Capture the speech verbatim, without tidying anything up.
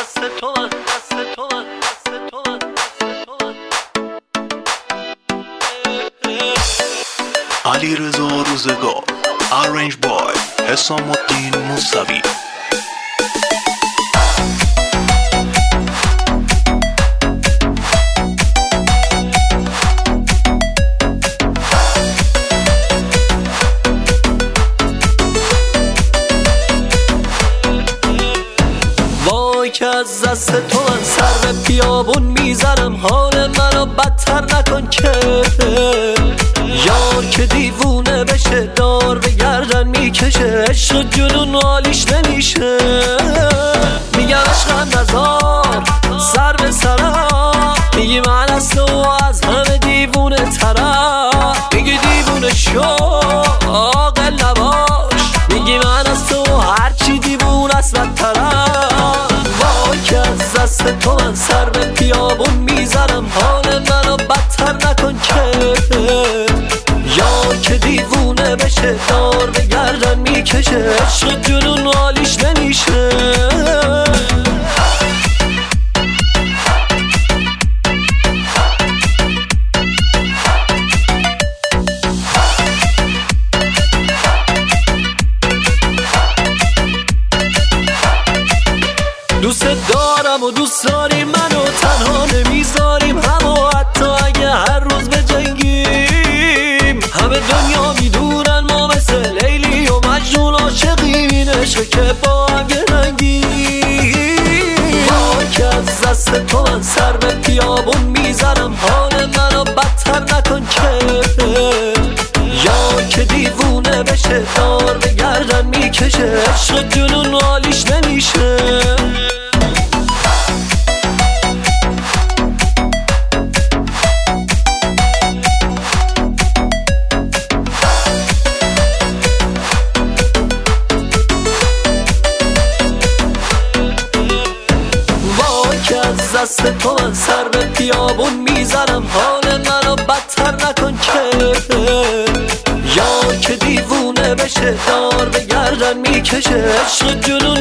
دست تو من، دست تو من، دست تو من، دست تو من. علیرضا روزگار Arrange by حسام الدین موسوی. که از دست تو من سر به بیابون میزنم، حال منو بدتر نکن که یار که دیوونه بشه دار به گردن میکشه، عشق جنون حالیش نمیشه. میگم عشقم نزار سر به سرم، میگی من از تو از همه دیوونه ترم، میگی دیوونه شو عاقل نباش، میگی من از تو هرچی دیوونه است بدترم. که از دست تو من سر به بیابون میزنم، حال منو بدتر نکن که یار که دیوونه بشه دار به گردن میکشه، عشق جنون حالیش نمیشه. دوست دارم و دوست داری منو، تنها نمیذاریم همو، حتی اگه هر روز بجنگیم. همه دنیا میدونن ما مثل لیلی و مجنون عاشقین، عشق که با هم گرنگیم. با که از دست تو من سر به بیابون میزنم، حال منو بدتر نکن که یار که دیوونه بشه دار به گردن میکشه، عشق جنون حالیش نمیشه. دست تو من سر به بیابون میزنم، حال منو بدتر نکن که یار که دیوونه بشه دار به گردن میکشه، عشق جنون